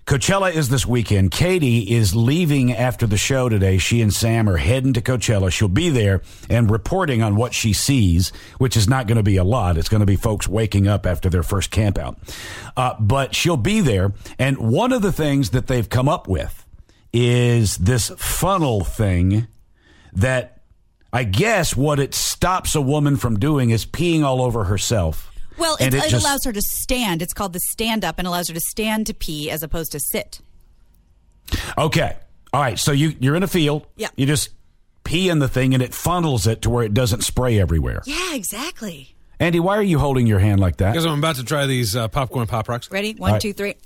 Coachella is this weekend. Katie is leaving after the show today. She and Sam are heading to Coachella. She'll be there and reporting on what she sees, which is not going to be a lot. It's going to be folks waking up after their first camp out. But she'll be there. And one of the things that they've come up with is this funnel thing that I guess what it stops a woman from doing is peeing all over herself. Well, it allows her to stand. It's called the stand-up and allows her to stand to pee as opposed to sit. Okay. All right. So you're in a field. Yeah. You just pee in the thing and it funnels it to where it doesn't spray everywhere. Yeah, exactly. Andy, why are you holding your hand like that? Because I'm about to try these popcorn Pop Rocks. Ready? 1, 2, 3.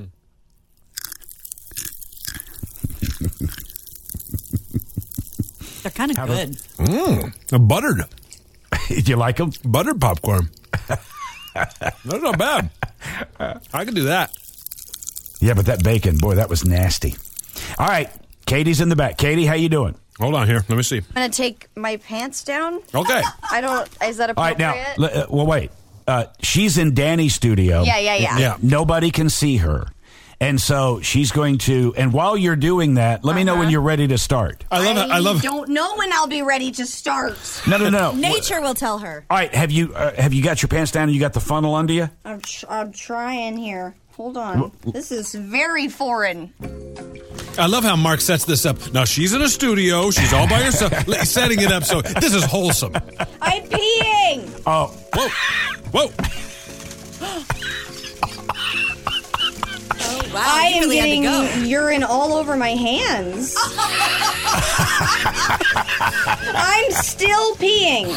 They're kind of good. They're buttered. Do you like them? Buttered popcorn. That's not bad. I can do that. Yeah, but that bacon, boy, that was nasty. All right, Katie's in the back. Katie, how you doing? Hold on here. Let me see. I'm going to take my pants down. Okay. Is that appropriate? All right, now, well, wait. She's in Danny's studio. Yeah. Nobody can see her. And so she's going to, and while you're doing that, let me know when you're ready to start. I don't know when I'll be ready to start. No. Nature will tell her. All right, have you got your pants down and you got the funnel under you? I'm trying here. Hold on. This is very foreign. I love how Mark sets this up. Now, she's in a studio. She's all by herself, setting it up. So this is wholesome. I'm peeing. Oh. Whoa. Wow, I am really getting had to go. urine all over my hands. I'm still peeing.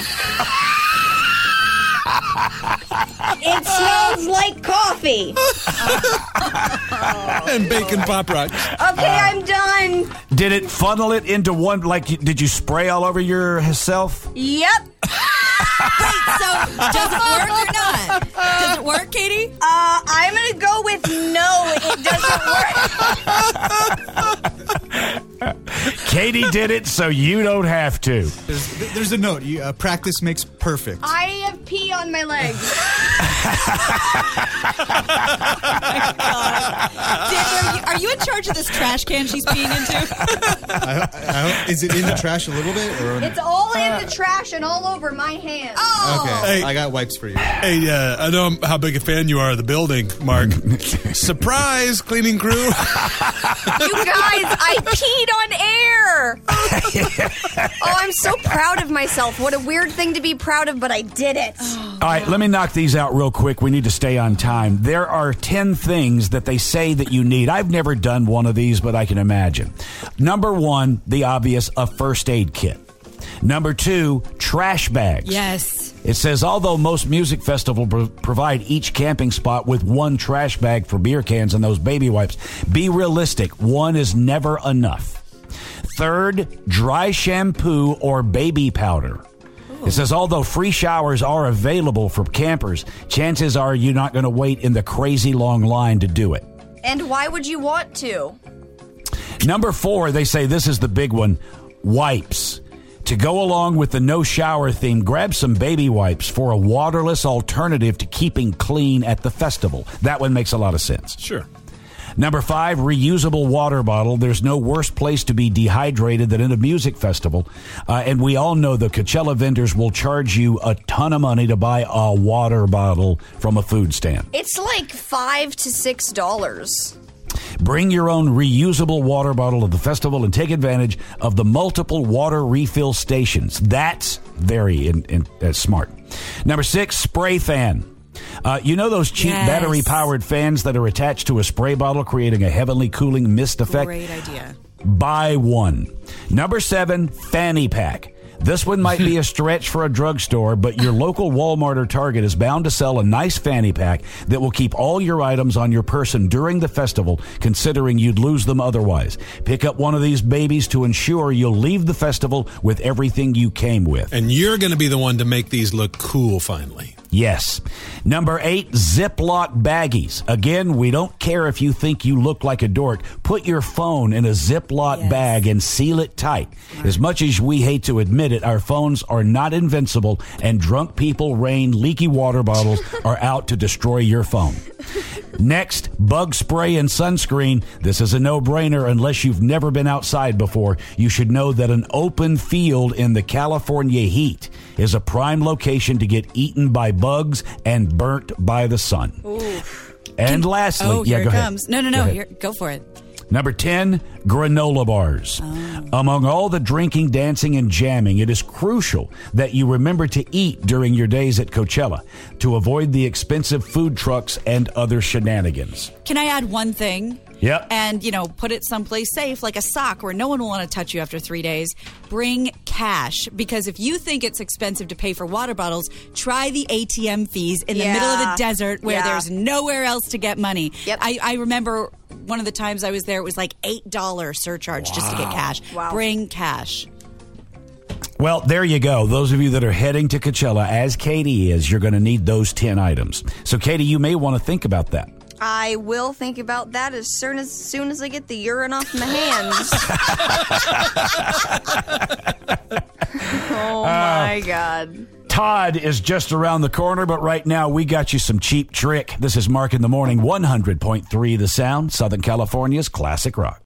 It smells like coffee. And bacon Pop Rocks. Okay, I'm done. Did it funnel it into one, did you spray all over yourself? Yep. Wait, so does it work or not? Does it work, Katie? I'm going to go with no, it doesn't work. Katie did it, so you don't have to. There's a note. Practice makes perfect. I have pee on my legs. Are you in charge of this trash can she's peeing into? Is it in the trash a little bit? Or? It's all in the trash and all over my hands. Oh. Okay, Hey. I got wipes for you. Hey, I know how big a fan you are of the building, Mark. Surprise, cleaning crew. You guys, I peed on air. Oh, I'm so proud of myself. What a weird thing to be proud of, but I did it. All right, let me knock these out real quick. We need to stay on time. There are 10 things that they say that you need. I've never done one of these, but I can imagine. Number 1, the obvious, a first aid kit. Number 2, trash bags. Yes. It says, although most music festivals provide each camping spot with one trash bag for beer cans and those baby wipes, be realistic. One is never enough. Third, dry shampoo or baby powder. It says, although free showers are available for campers, chances are you're not going to wait in the crazy long line to do it. And why would you want to? Number 4, they say this is the big one, wipes. To go along with the no shower theme, grab some baby wipes for a waterless alternative to keeping clean at the festival. That one makes a lot of sense. Sure. Number 5, reusable water bottle. There's no worse place to be dehydrated than in a music festival. And we all know the Coachella vendors will charge you a ton of money to buy a water bottle from a food stand. It's like $5 to $6. Bring your own reusable water bottle to the festival and take advantage of the multiple water refill stations. That's very smart. Number 6, spray fan. You know those cheap battery-powered fans that are attached to a spray bottle, creating a heavenly cooling mist effect? Great idea. Buy one. Number 7, fanny pack. This one might be a stretch for a drugstore, but your local Walmart or Target is bound to sell a nice fanny pack that will keep all your items on your person during the festival, considering you'd lose them otherwise. Pick up one of these babies to ensure you'll leave the festival with everything you came with. And you're going to be the one to make these look cool finally. Yes. Number 8, Ziploc baggies. Again, we don't care if you think you look like a dork. Put your phone in a Ziploc bag and seal it tight. As much as we hate to admit admit it, our phones are not invincible, and drunk people, rain, leaky water bottles are out to destroy your phone. Next, bug spray and sunscreen. This is a no-brainer unless you've never been outside before. You should know that an open field in the California heat is a prime location to get eaten by bugs and burnt by the sun. Ooh. And lastly, here go it ahead. comes. No. Here, go for it. Number 10, granola bars. Among all the drinking, dancing, and jamming, it is crucial that you remember to eat during your days at Coachella to avoid the expensive food trucks and other shenanigans. Can I add one thing? Yep. And, put it someplace safe, like a sock where no one will want to touch you after 3 days. Bring cash, because if you think it's expensive to pay for water bottles, try the ATM fees in the middle of the desert where there's nowhere else to get money. Yep. I remember one of the times I was there, it was like $8 surcharge just to get cash. Wow. Bring cash. Well, there you go. Those of you that are heading to Coachella, as Katie is, you're going to need those 10 items. So, Katie, you may want to think about that. I will think about that as soon as I get the urine off my hands. Oh, my God. Todd is just around the corner, but right now we got you some Cheap Trick. This is Mark in the Morning, 100.3 The Sound, Southern California's classic rock.